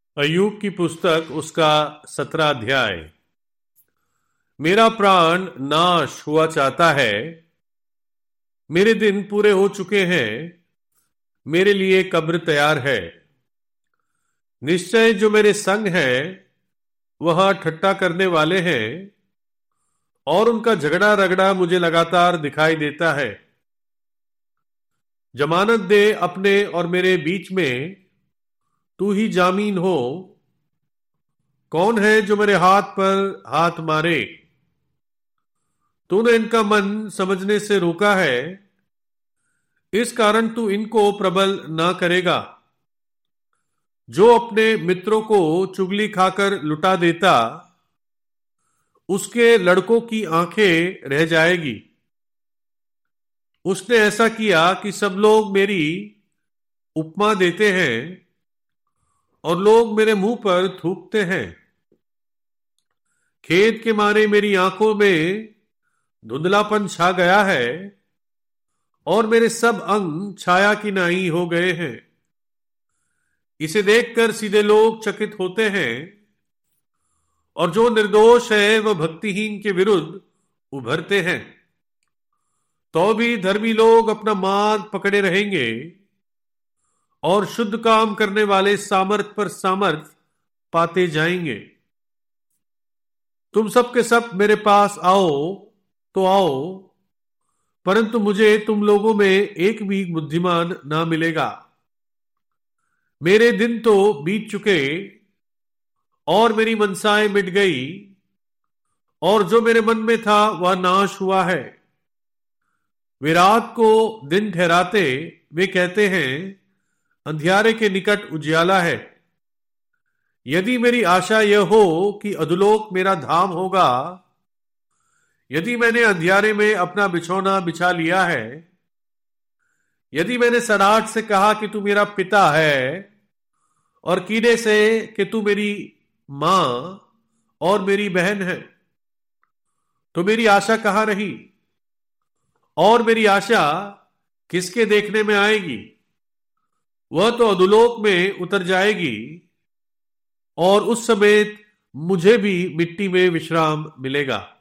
अय्यूब की पुस्तक उसका 17 अध्याय। मेरा प्राण नाश हुआ चाहता है, मेरे दिन पूरे हो चुके हैं, मेरे लिए कब्र तैयार है। निश्चय जो मेरे संग हैं वह ठट्ठा करने वाले हैं, और उनका झगड़ा रगड़ा मुझे लगातार दिखाई देता है। जमानत दे अपने और मेरे बीच में, तू ही जामीन हो। कौन है जो मेरे हाथ पर हाथ मारे? तूने इनका मन समझने से रोका है, इस कारण तू इनको प्रबल ना करेगा। जो अपने मित्रों को चुगली खाकर लुटा देता, उसके लड़कों की आंखें रह जाएगी। उसने ऐसा किया कि सब लोग मेरी उपमा देते हैं और लोग मेरे मुंह पर थूकते हैं। खेद के मारे मेरी आंखों में धुंधलापन छा गया है और मेरे सब अंग छाया की नाई हो गए हैं। इसे देखकर सीधे लोग चकित होते हैं, और जो निर्दोष है वह भक्तिहीन के विरुद्ध उभरते हैं। तो भी धर्मी लोग अपना मार्ग पकड़े रहेंगे, और शुद्ध काम करने वाले सामर्थ पर सामर्थ पाते जाएंगे। तुम सब के सब मेरे पास आओ तो आओ, परंतु मुझे तुम लोगों में एक भी बुद्धिमान ना मिलेगा। मेरे दिन तो बीत चुके और मेरी मनसाएं मिट गई, और जो मेरे मन में था वह नाश हुआ है। वे रात को दिन ठहराते, वे कहते हैं अंधियारे के निकट उजियाला है। यदि मेरी आशा यह हो कि अधोलोक मेरा धाम होगा, यदि मैंने अंधियारे में अपना बिछौना बिछा लिया है, यदि मैंने सराहट से कहा कि तू मेरा पिता है, और कीड़े से कि तू मेरी मां और मेरी बहन है, तो मेरी आशा कहां रही? और मेरी आशा किसके देखने में आएगी? वह तो अधोलोक में उतर जाएगी, और उस समय मुझे भी मिट्टी में विश्राम मिलेगा।